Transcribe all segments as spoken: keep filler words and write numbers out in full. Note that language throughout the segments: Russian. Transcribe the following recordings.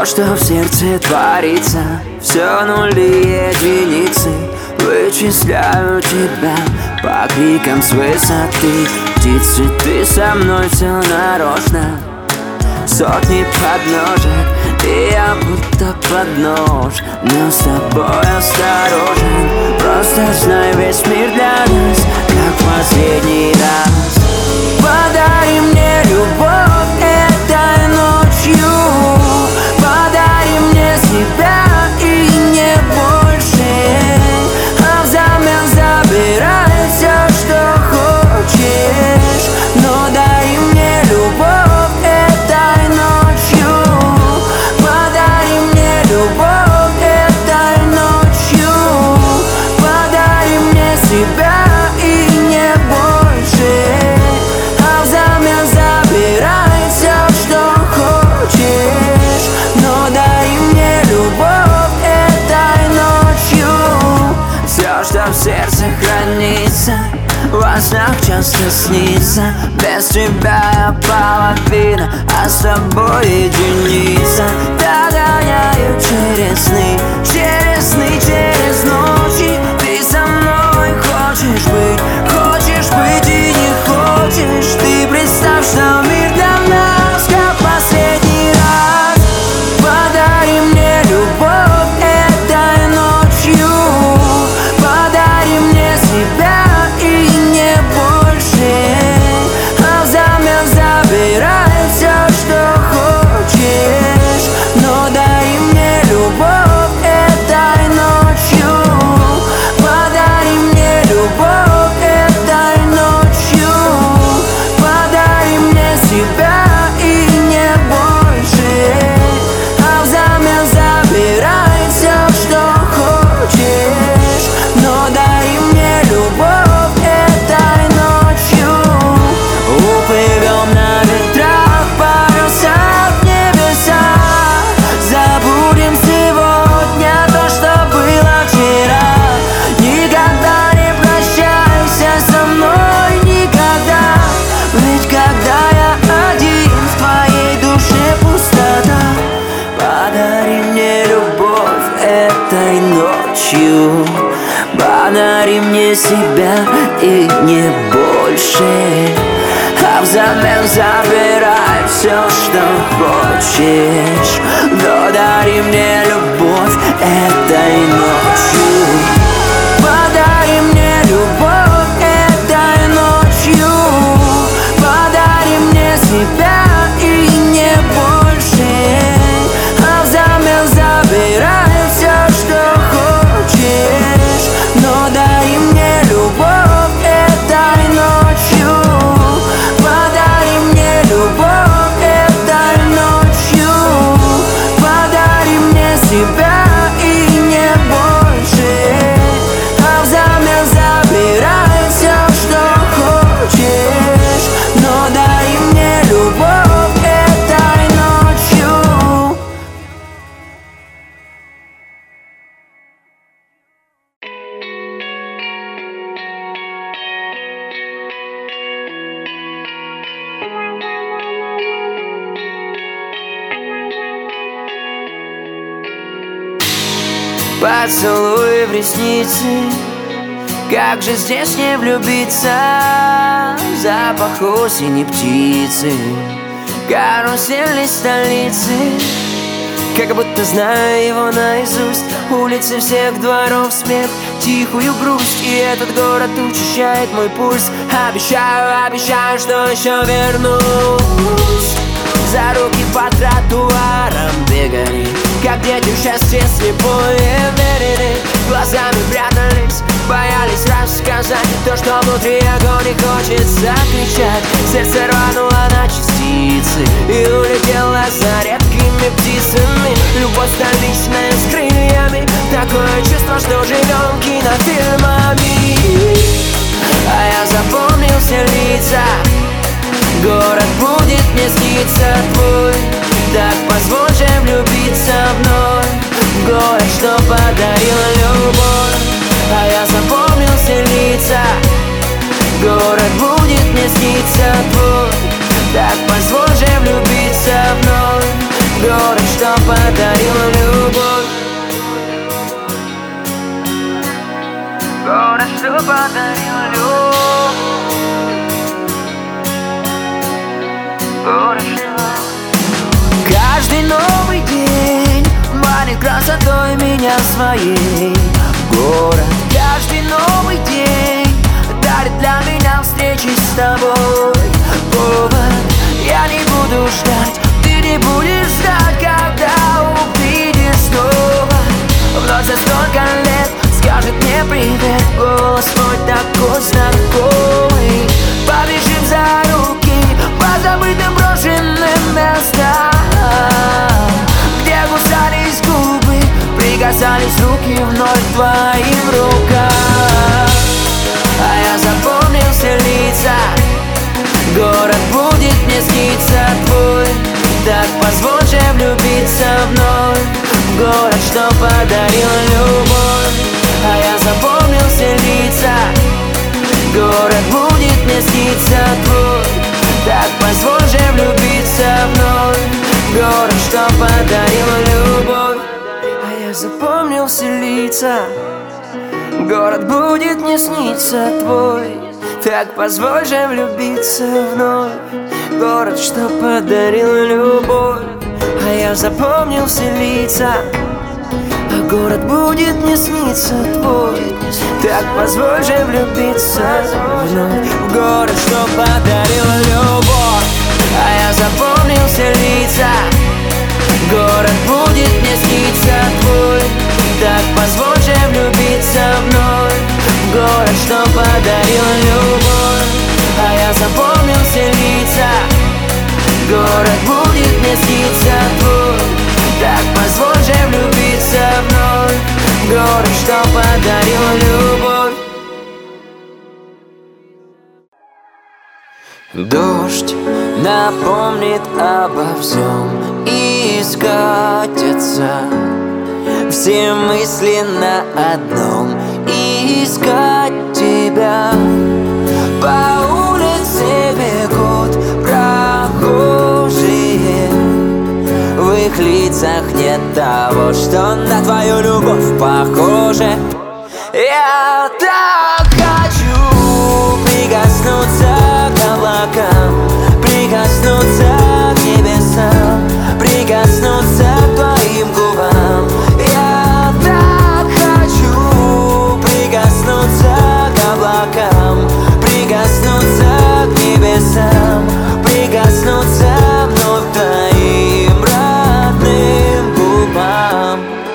То, что в сердце творится, все нули и единицы. Вычисляю тебя по крикам с высоты. Птицы, ты со мной все нарочно. Сотни подножек, и я будто под нож. Но с тобой осторожен. Просто знай, весь мир для нас, как в последний раз. Подари мне любовь этой ночью. Подари мне себя и не больше. А взамен забирай все, что хочешь. Но дари мне любовь этой ночью. Подари мне любовь этой ночью. Подари мне себя и не больше. А взамен забирай все, что хочешь. Но дари мне любовь этой ночью. Все, что в сердце хранится, во снах часто снится. Без тебя я половина, а с тобой единица. Догоняю через сны, через сны, через ночи. Ты со мной хочешь быть, хочешь быть и не хочешь. Ты представь, что мир для нас, как последний раз. Подари мне любовь этой ночью. Подари мне себя и не больше. А взамен забирай все, что хочешь. Но дари мне любовь этой ночью. Подари мне любовь этой ночью. Подари мне себя и не больше. А взамен забирай все, что хочешь. Но дари мне любовь этой ночью. Уплывем на ветрах, паруса в небеса. Забудем сегодня то, что было вчера. Никогда не прощайся со мной, никогда. Ведь когда я один, в твоей душе пустота. Подари мне любовь этой ночью. Подари мне себя и не больше. А взамен забирай все, что хочешь. Но дари мне любовь этой ночью. Подари мне любовь этой ночью. Подари мне себя и не больше. А взамен забирай все, что хочешь. Но дари мне любовь этой ночью. Подари мне любовь этой ночью. Подари мне себя и не больше. А взамен забирай все, что хочешь. Но дари мне любовь этой ночью. Поцелуй в ресницы, как же здесь не влюбиться? Запах осени птицы, карусельной столицы. Как будто знаю его наизусть. Улицы всех дворов, смех, тихую грусть. И этот город учащает мой пульс. Обещаю, обещаю, что еще вернусь. За руки по тротуарам бегали, как дети в счастье слепое верили. Глазами прятались, боялись рассказать то, что внутри огонь и хочется кричать. Сердце рвануло на частицы и улетело за редкими птицами. Любовь столичная с крыльями, такое чувство, что живем кинофильмами. А я запомнил все лица. Город будет мне сниться твой. Так позволь же влюбиться вновь. Город, что подарил любовь. А я запомнил все лица. Город будет мне сниться твой. Так позволь же влюбиться вновь. Город, что подарил город, что подарил любовь. Город, что... Каждый новый день манит красотой меня своей. Город, каждый новый день дарит для меня встречи с тобой. Повод, я не буду ждать, ты не будешь ждать, когда увидишь снова. Вновь за столько лет скажет мне привет, голос твой такой знакомый. Побежим за руки по забытым брошенным местам, где кусались губы, прикасались руки вновь к твоим рукам. А я запомнил все лица, город будет мне сниться твой. Так позволь же влюбиться вновь в город, что подарил любовь. А я запомнил все лица, город будет мне сниться твой. Так позволь же влюбиться вновь в город, что подарил любовь. А я запомнил все лица, город будет мне сниться твой. Так позволь же влюбиться вновь в город, что подарил любовь. А я запомнил все лица, а город будет мне сниться твой. Так позволь же влюбиться вновь в город, что подарил любовь. А я запомнил все лица, город будет мне сниться твой. Так позволь же влюбиться вновь в город, что подарил любовь. А я запомнил все лица, город будет мне сниться твой. Так позволь же влюбиться вновь в город, что подарил любовь. Дождь напомнит обо всем и скатятся все мысли на одном, и искать тебя. По улице бегут прохожие, в их лицах нет того, что на твою любовь похоже. Я так хочу прикоснуться к облакам, прикоснуться к небесам, прикоснуться к твоим губам. Я так хочу прикоснуться к облакам, прикоснуться к небесам, прикоснуться вновь к твоим родным губам.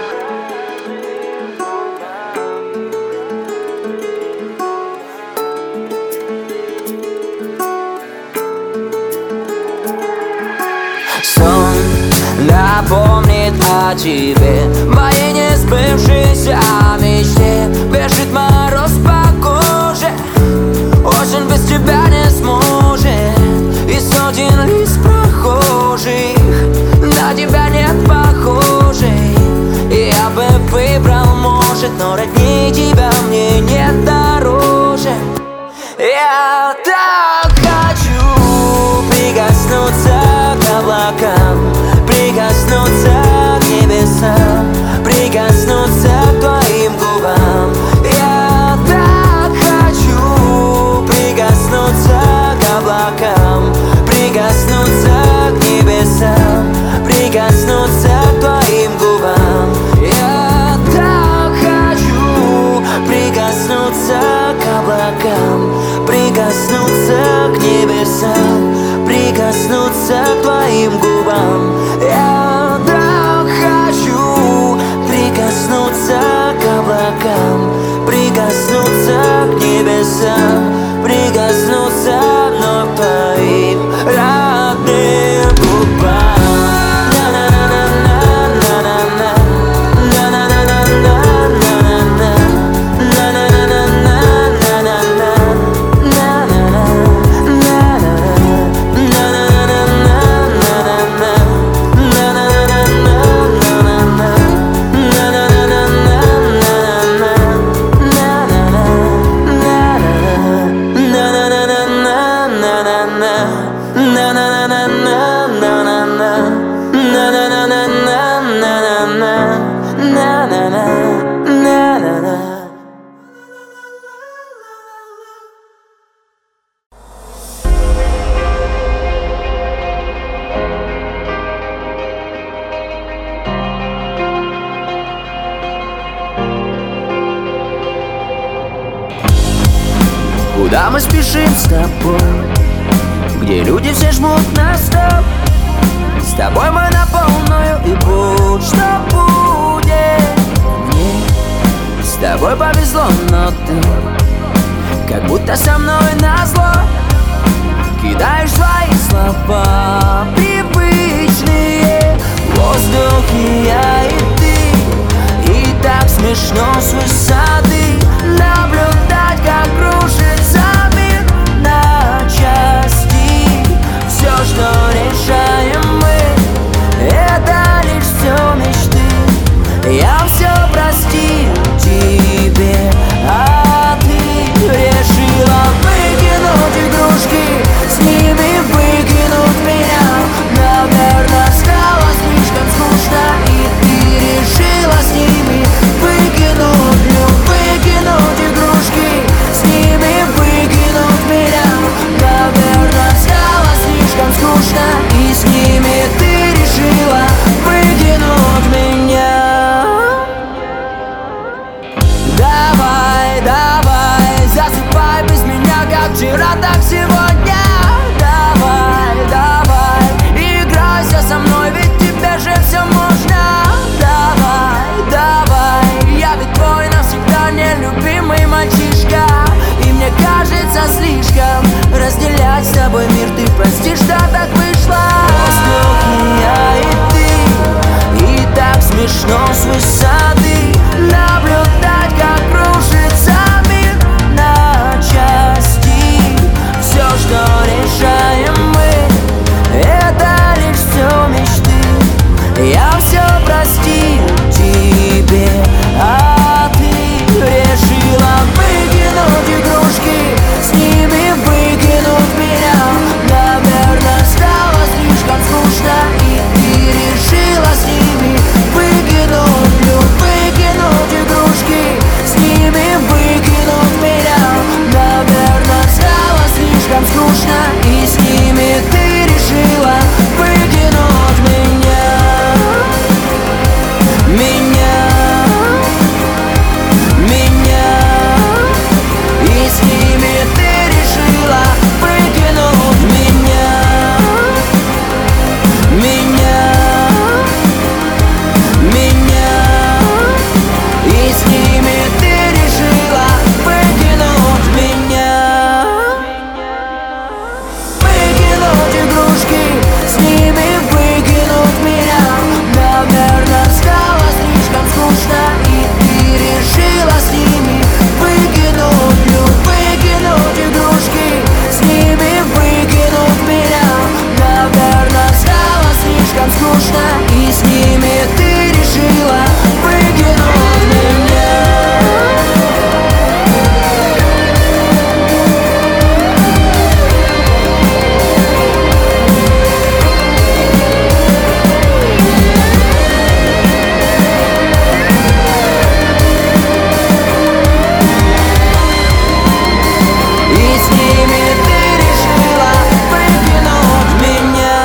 Сон напомнит о тебе, моей несбывшейся мечте. Бежит мороз по коже, осень без тебя не сможет. И сотен лиц прохожих на тебя нет похожей. Я бы выбрал, может, но родней тебя мне нет дороже. Я так хочу прикоснуться к облакам, прикоснуться к небесам, прикоснуться к твоим губам. Я так хочу прикоснуться к облакам, прикоснуться к небесам, прикоснуться к твоим губам. Я так хочу прикоснуться к облакам, прикоснуться к небесам, прикоснуться к твоим губам. Я так хочу прикоснуться к облакам, прикоснуться к небесам, прикоснуться вновь к твоим родным губам. Куда мы спешим с тобой, где люди все жмут на стоп. С тобой мы на полную, и будь что будет. Мне с тобой повезло, но ты как будто со мной назло кидаешь свои слова привычные. В воздухе я и ты, и так смешно с высоты наблюдать, как крушится мир на части. Все, что решаем мы, это лишь все мечты. Я все простил тебе, а ты решила выкинуть игрушки, с ними выкинуть меня. Наверное, стало слишком скучно, и ты решила с ними выкинуть, выкинуть игрушки, с ними выкинуть меня. Наверное, стало слишком скучно, и с ними ты решила выкинуть меня. Давай, давай, засыпай без меня, как вчера, так сегодня. Давай, давай, играйся со мной, ведь тебе же все можно. Давай, давай, я ведь твой навсегда нелюбимый мальчишка. И мне кажется слишком разделять с тобой мир. Ты прости, что так вышло. В воздухе я и ты, и так смешно с высоты наблюдать, как крушится мир на части. Все, что решаем мы, это лишь все мечты. Я все простил тебе, а ты решила выкинуть игрушки, с ними выкинуть меня. Наверное, стало слишком скучно, и ты решила с ними выкинуть, выкинуть игрушки, с ними выкинуть меня. Наверное, стало слишком скучно, и с ними ты решила выкинуть меня. Меня, меня, и с ними ты решила выкинуть меня. Меня, меня, и с ними ты решила выкинуть меня. Выкинуть игрушки, с ними выкинуть меня. Наверное, стало слишком скучно, и ты решила с ними выкинуть, выкинуть игрушки, с ними выкинуть меня. Наверное, стало слишком скучно, и с ними ты решила выкинуть меня. И с ними ты решила выкинуть меня.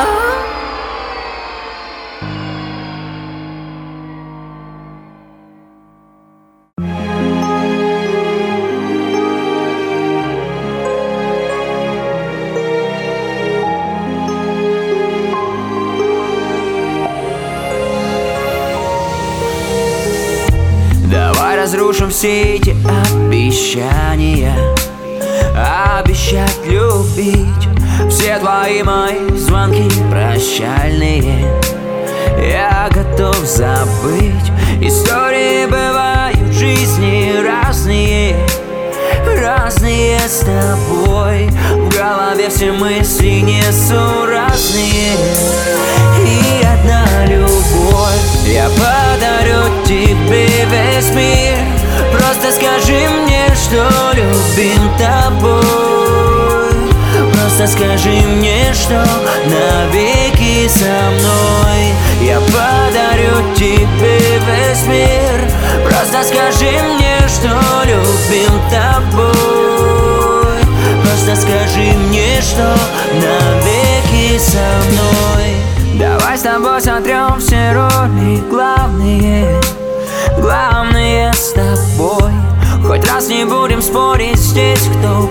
Давай разрушим все эти обещания, обещать любить. Все твои мои звонки прощальные я готов забыть. Истории бывают в жизни разные, разные с тобой. В голове все мысли несуразные, и одна любовь. Я подарю тебе весь мир. Просто скажи мне, что любим тобой. Просто скажи мне, что навеки со мной. Я подарю тебе весь мир. Просто скажи мне, что любим тобой. Просто скажи мне, что навеки со мной. Давай с тобой сотрем все роли главные, главные с тобой. Хоть раз не будем спорить здесь, кто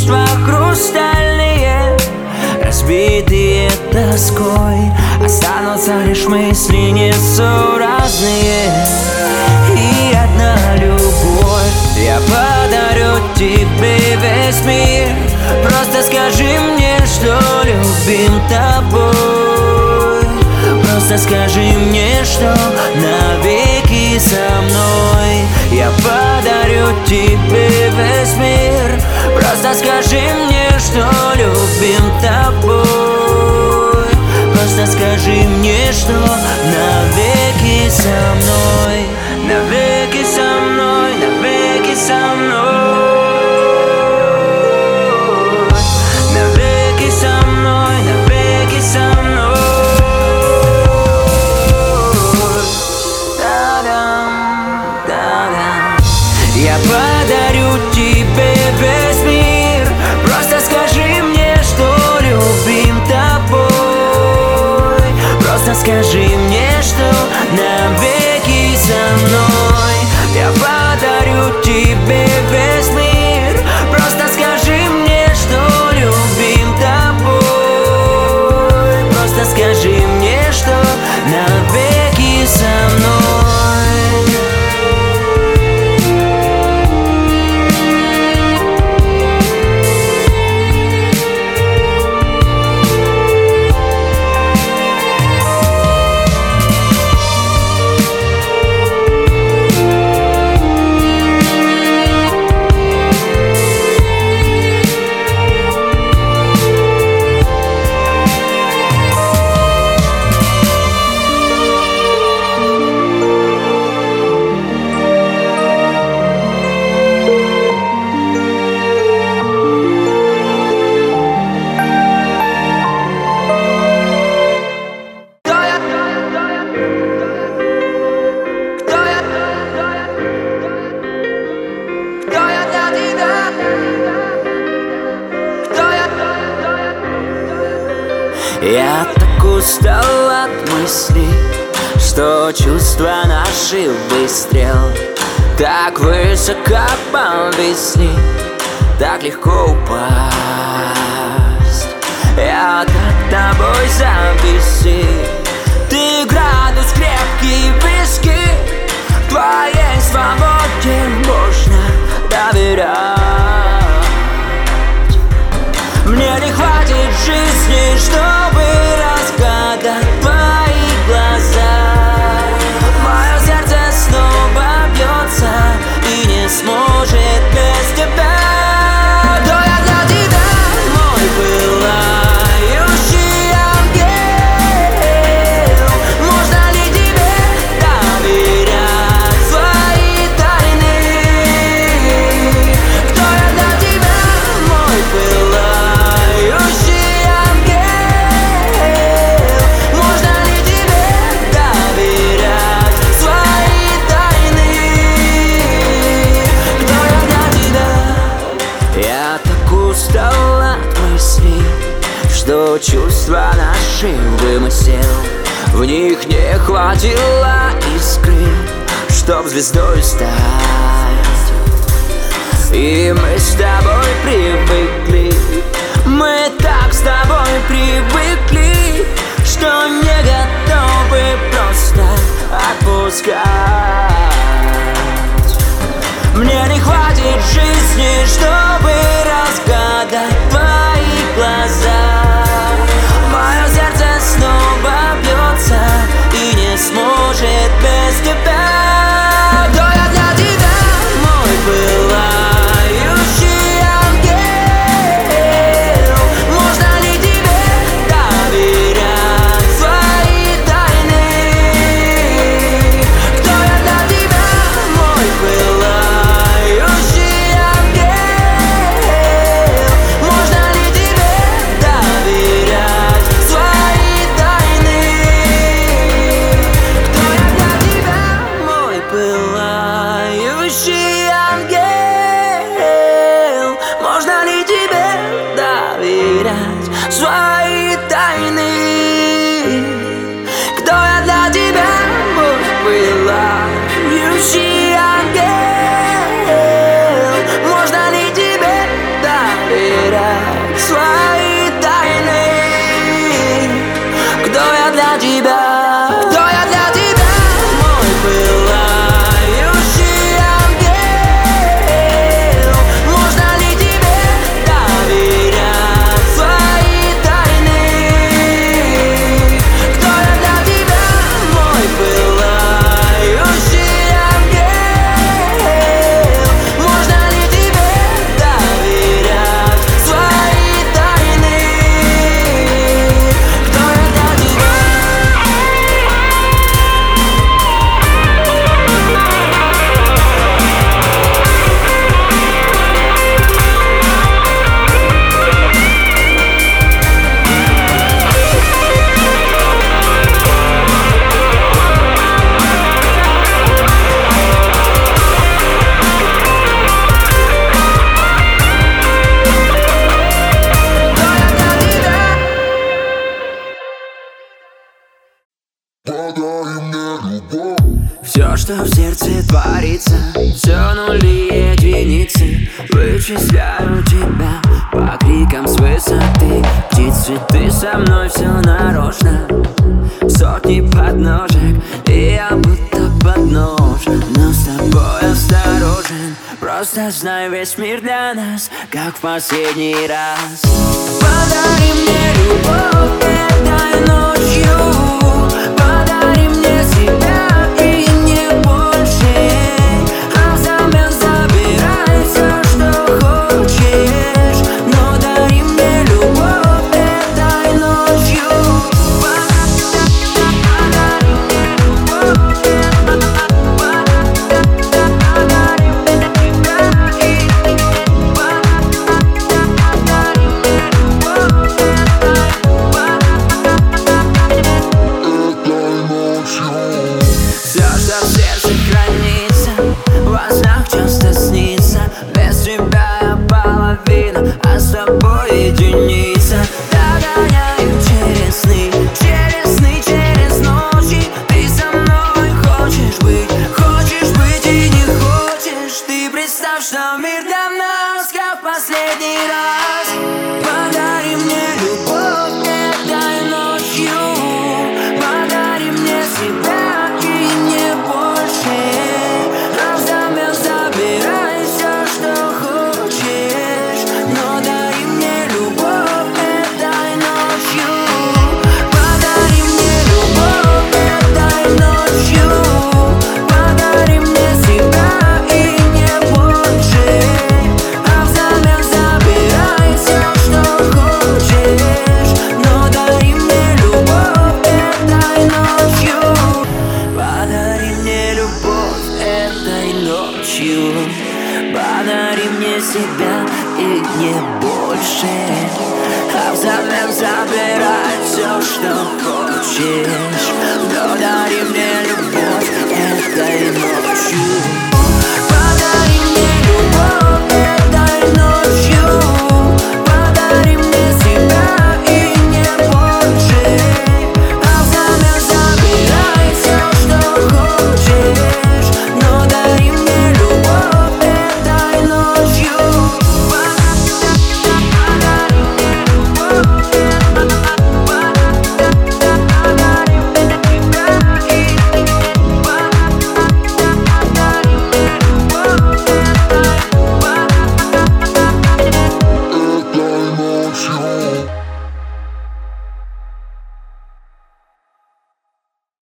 чувства хрустальные, разбитые тоской, останутся лишь мысли несуразные. И одна любовь я подарю тебе весь мир. Просто скажи мне, что любим тобой. Просто скажи мне, что навеки со мной. Я подарю тебе весь мир. Просто скажи мне, что любим тобой. Просто скажи мне, что навеки со мной. Навеки со мной, навеки со мной. Навеки со мной, навеки со мной. Я подарю тебе весь мир. Просто скажи мне, что любим тобой. Просто скажи мне, что навеки со мной. Я подарю тебе весь мир. Просто скажи мне, что любим тобой. Просто скажи мне, что навеки со мной. Я так устал от мыслей, что чувства наши выстрел так высоко повисли, так легко упасть. Я так тобой зависи. Ты градус крепкий виски. Твоей свободе можно доверять. Мне не хватит жизни, чтобы разгадать твои глаза. Мое сердце снова бьется и не сможет без тебя. Да я для тебя мой пылающий ангел. Можно ли тебе доверять свои тайны? Кто я для тебя, мой пылающий? Устал от мыслей, что чувства наши вымысел. В них не хватило искры, чтоб звездой стать. И мы с тобой привыкли, мы так с тобой привыкли, что не готовы просто отпускать. Мне не хватит жизни, чтобы разгадать твои глаза. Мое сердце снова бьется и не сможет без тебя. Да я для тебя мой пылающий ангел. Можно ли тебе доверять свои тайны? Подари мне любовь. Все, что в сердце творится, все нули и единицы. Вычисляю тебя по крикам с высоты. Птицы, ты со мной, все нарочно. Сотни подножек, и я будто подножен. Но с тобой осторожен. Просто знай, весь мир для нас, как в последний раз. Подари мне любовь этой ночью. Подари мне себя и не больше. А взамен забирай все, что хочешь. Но дари мне любовь этой ночью. Подари мне любовь. Все, что в сердце хранится, во снах часто снится. Без тебя я половина, а с тобой единица. Догоняю через сны, через сны, через ночи. Ты со мной хочешь быть, хочешь быть и не хочешь. Ты представь, что мир для нас, как в последний раз. Подари мне любовь этой ночью. Подари мне себя и не больше. А взамен забирай все, что хочешь. Но дари мне любовь этой ночью. Подари мне любовь этой ночью. Подари мне себя и не больше. А взамен забирай все, что хочешь. Но дари мне любовь этой ночью. Подари мне любовь этой ночью. Подари мне себя и не